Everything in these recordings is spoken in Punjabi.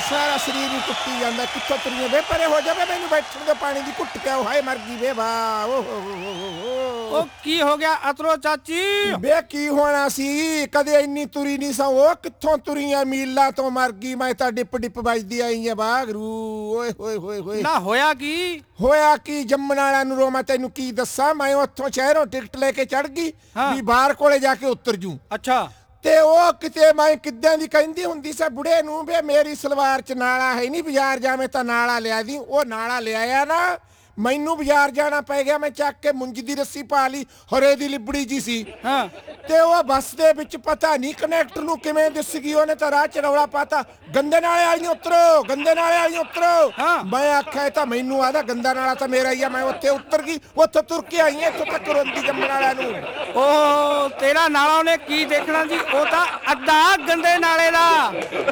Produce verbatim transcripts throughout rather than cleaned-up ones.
ਸਾਰਾ ਸਰੀਰ ਹੀ ਟੁੱਟੀ ਜਾਂਦਾ। ਕਿੱਥੋਂ ਤੁਰੀਏ ਵੇ, ਪਰੇ ਹੋ ਜਾਵੇ, ਮੈਨੂੰ ਬੈਠਣ ਦੇ ਪਾਣੀ ਦੀ ਘੁੱਟ ਕੇ ਹਾਏ ਮਰ ਗਈ ਵੇ ਵਾਹ। ਉਹ ਕੀ ਹੋ ਗਿਆ ਅਤਰੋ ਚਾਚੀ? ਵੇ ਕੀ ਹੋਣਾ ਸੀ, ਕਦੇ ਇੰਨੀ ਤੁਰੀ ਨਹੀਂ ਸਾਂ। ਉਹ ਕਿੱਥੋਂ ਤੁਰੀਆਂ ਮੀਲਾਂ ਤੋਂ ਮਰ ਗਈ ਮੈਂ ਤਾਂ। ਡਿੱਪ ਡਿੱਪ ਵੱਜਦੀ ਆਈ ਆ ਬਾਗਰੂ। ਓਏ ਹੋਏ ਹੋਏ ਹੋਏ ਨਾ ਹੋਇਆ ਕੀ? ਹੋਇਆ ਕੀ, ਜੰਮਣ ਵਾਲਿਆਂ ਨੂੰ ਰੋ। ਮੈਂ ਤੈਨੂੰ ਕੀ ਦੱਸਾਂ, ਮੈਂ ਉੱਥੋਂ ਸ਼ਹਿਰੋਂ ਟਿਕਟ ਲੈ ਕੇ ਚੜ ਗਈ ਵੀ ਬਾਹਰ ਕੋਲੇ ਜਾ ਕੇ ਉਤਰ ਜੂ। ਅੱਛਾ। ਤੇ ਉਹ ਕਿਤੇ ਮੈਂ ਕਿੱਦਾਂ ਦੀ ਕਹਿੰਦੀ ਹੁੰਦੀ ਸੀ ਬੁੜੇ ਨੂੰ ਵੇ ਮੇਰੀ ਸਲਵਾਰ ਚ ਨਾਲਾ ਹੈ ਨਹੀਂ, ਬਾਜ਼ਾਰ ਜਾਵੇਂ ਤਾਂ ਨਾਲਾ ਲਿਆ ਦੀ। ਉਹ ਨਾਲਾ ਲਿਆਇਆ ਨਾ, ਮੈਨੂੰ ਬਾਜ਼ਾਰ ਜਾਣਾ ਪੈ ਗਿਆ। ਮੈਂ ਚੱਕ ਕੇ ਮੁੰਜ ਦੀ ਰੱਸੀ ਪਾ ਲਈ, ਹਰੇ ਦੀ ਲਿਬੜੀ ਜੀ ਸੀ। ਹਾਂ। ਤੇ ਉਹ ਬੱਸ ਦੇ ਵਿੱਚ ਪਤਾ ਨਹੀਂ ਕਨੈਕਟਰ ਨੂੰ ਕਿਵੇਂ ਦਿਸ ਗਈ, ਉਹਨੇ ਤਾਂ ਰਾਹ ਚ ਰੌਲਾ ਪਾਤਾ, ਗੰਦੇ ਨਾਲੇ ਵਾਲੀ ਉਤਰੋ, ਗੰਦੇ ਨਾਲੇ ਵਾਲੀ ਉਤਰੋ। ਮੈਂ ਆਖਿਆ ਤਾਂ ਮੈਨੂੰ ਆਦਾ ਗੰਦਾ ਨਾਲਾ ਤਾਂ ਮੇਰਾ ਹੀ ਆ। ਮੈਂ ਉੱਥੇ ਉਤਰ ਗਈ, ਉੱਥੋਂ ਤੁਰ ਕੇ ਆਈ ਇੱਥੋਂ ਤੱਕ ਰੋਂਦੀ ਜੰਮਣ ਵਾਲਿਆਂ ਨੂੰ। ਓਹ ਤੇਰਾ ਨਾਲਾ ਉਹਨੇ ਕੀ ਦੇਖਣਾ ਜੀ, ਉਹ ਤਾਂ ਅੱਧਾ ਗੰਦੇ ਨਾਲੇ ਦਾ।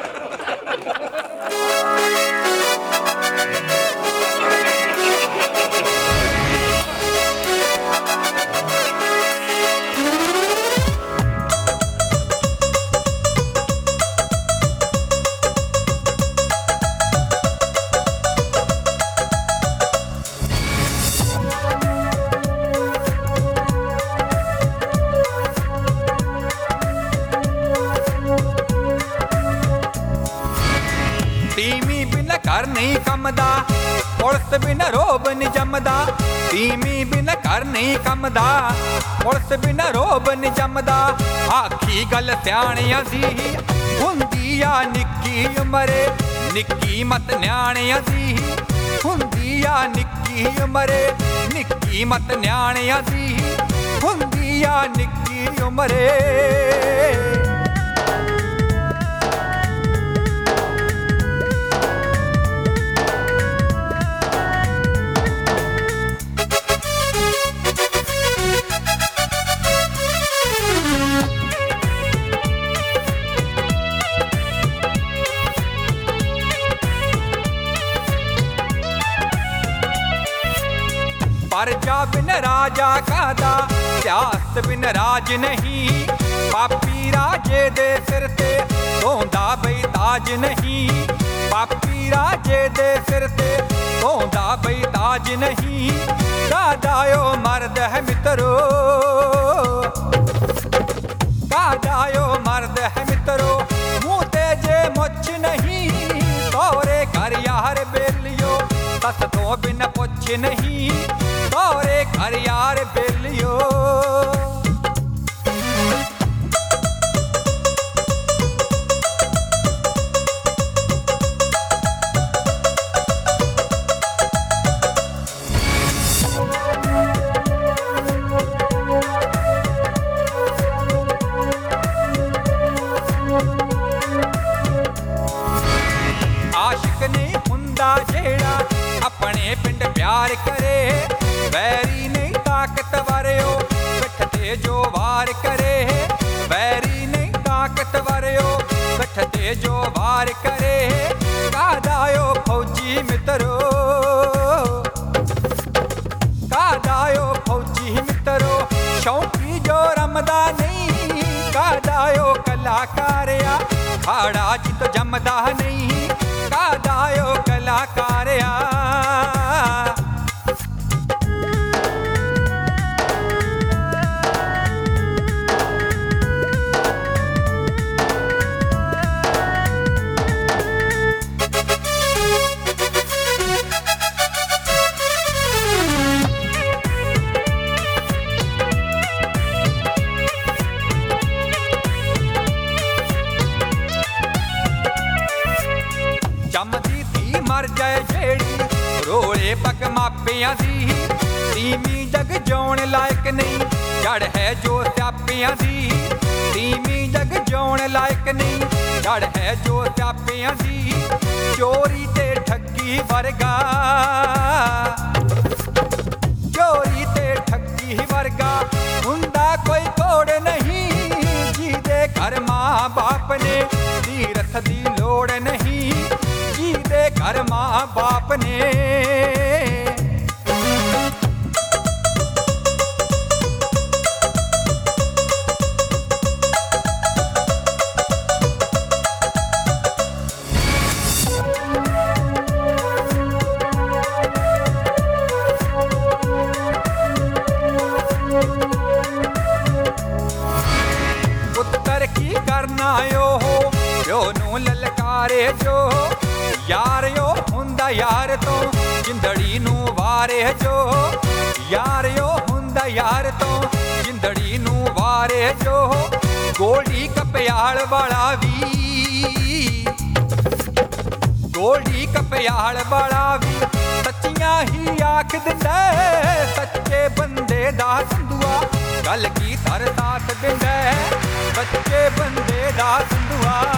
ਤੀਵੀਂ ਬਿਨਾਂ ਘਰ ਨਹੀਂ ਕੰਮਦਾ, ਪੁਲਿਸ ਬਿਨਾਂ ਰੋਬ ਨਹੀਂ ਜੰਮਦਾ। ਤੀਵੀਂ ਬਿਨਾਂ ਘਰ ਨਹੀਂ ਕੰਮਦਾ, ਪੁਲਿਸ ਬਿਨਾਂ ਰੋਬ ਨਹੀਂ ਜੰਮਦਾ। ਆਖੀ ਗੱਲ ਸਿਆਣਿਆਂ ਦੀ ਹੁੰਦੀ ਆ ਨਿੱਕੀ ਉਮਰੇ, ਨਿੱਕੀ ਮਤ ਨਿਆਣਿਆਂ ਦੀ ਹੁੰਦੀ ਆ ਨਿੱਕੀ ਉਮਰੇ, ਨਿੱਕੀ ਮਤ ਨਿਆਣਿਆਂ ਦੀ ਹੁੰਦੀ ਆ ਨਿੱਕੀ ਉਮਰੇ। ਪਰਜਾ ਬਿਨ ਰਾਜਾ ਕਾਹਦਾ, ਸਿਆਸਤ ਬਿਨ ਰਾਜ ਨਹੀਂ। ਪਾਪੀ ਰਾਜੇ ਦੇ ਸਿਰ ਤੇ ਧੋਂਦਾ ਬਈ ਤਾਜ ਨਹੀਂ। ਪਾਪੀ ਰਾਜੇ ਦੇ ਸਿਰ ਤੇ ਧੋਂਦਾ ਬਈ ਤਾਜ ਨਹੀਂ। ਕਾਹਦਾ ਓ ਮਰਦ ਹੈ ਮਿੱਤਰੋ, ਕਾਹਦਾ ਓ ਮਰਦ ਹੈ ਮਿੱਤਰੋ। ਮੂੰਹ ਤੇ ਜੇ ਮੁੱਛ ਨਹੀਂ, ਸਹੁਰੇ ਘਰ ਯਾਰ ਬੇਲੀਓ। ਸੱਸ ਤੋਂ ਬਿਨ ਪੁੱਛ ਨਹੀਂ, ਸਹੁਰੇ ਘਰ ਯਾਰ ਬੇਲੀਓ। ਆਸ਼ਿਕ ਨਹੀਂ ਹੁੰਦਾ ਜਿਹੜਾ ਆਪਣੇ ਪਿੰਡ ਪਿਆਰ ਕਰੇ। ਵੈਰੀ ਨਹੀਂ ਤਾਕਤਵਰ ਓ ਪਿੱਠ ਤੇ ਜੋ ਵਾਰ ਕਰੇ। ਵੈਰੀ ਨਹੀਂ ਤਾਕਤਵਰ ਓ ਪਿੱਠ ਤੇ ਜੋ ਵਾਰ ਕਰੇ। ਕਾਹਦਾ ਓ ਫੌਜੀ ਮਿੱਤਰੋ, ਕਾਹਦਾ ਓ ਫੌਜੀ ਮਿੱਤਰੋ। ਸ਼ੌਂਕੀ ਜੋ ਰਮਦਾ ਨਹੀਂ, ਕਾਹਦਾ ਓ ਕਲਾਕਾਰ ਆ ਖਾੜਾ ਜਿੱਤ ਜੰਮਦਾ ਨਹੀਂ। ਕਾਹਦਾ ਓ ਕਲਾਕਾਰ ਆ। ਜੰਮਦੀ ਧੀ ਮਰ ਜਾਏ ਜਿਹੜੀ, ਰੋਲੇ ਪੱਕ ਮਾਪਿਆਂ ਦੀ। ਤੀਵੀਂ ਜਗ ਜਿਉਣ ਲਾਇਕ ਨਹੀਂ, ਜੜ ਹੈ ਜੋ ਸਿਆਪਿਆਂ ਦੀ। ਤੀਵੀਂ ਜਗ ਜਿਉਣ ਲਾਇਕ ਨਹੀਂ, ਜੜ ਹੈ ਜੋ ਸਿਆਪਿਆਂ ਦੀ। ਚੋਰੀ ਤੇ ਠੱਗੀ ਵਰਗਾ, ਚੋਰੀ ਤੇ ਠੱਗੀ ਵਰਗਾ ਹੁੰਦਾ ਕੋਈ ਕੋੜ ਨਹੀਂ। ਜਿਹਦੇ ਘਰ ਮਾਂ ਬਾਪ ਨੇ ਤੀਰਥ ਦੀ ਲੋੜ ਨਹੀਂ। ਜਿਹਦੇ ਘਰ ਮਾਂ ਬਾਪ ਨੇ। ਪਿਓ ਨੂੰ ਲਲਕਾਰੇ ਜੋ ਯਾਰ ਉਹ ਹੁੰਦਾ ਯਾਰ ਤੋਂ ਜਿੰਦੜੀ ਨੂੰ ਵਾਰੇ ਜੋ ਯਾਰ ਉਹ ਹੁੰਦਾ ਯਾਰ ਤੋਂ ਜਿੰਦੜੀ ਨੂੰ ਵਾਰੇ ਜੋ ਗੋਲਡੀ ਕਪਿਆਲ ਵਾਲਾ ਵੀ ਗੋਲਡੀ ਕਪਿਆਲ ਵਾਲਾ ਵੀ ਸੱਚੀਆਂ ਹੀ ਆਖ ਦਿੰਦਾ ਸੱਚੇ ਬੰਦੇ ਦਾ ਸੰਧੂਆ ਗੱਲ ਕੀ ਧਰ ਸਾਥ ਦਿੰਦਾ ਸੱਚੇ ਬੰਦੇ ਦਾ ਸੰਧੂਆ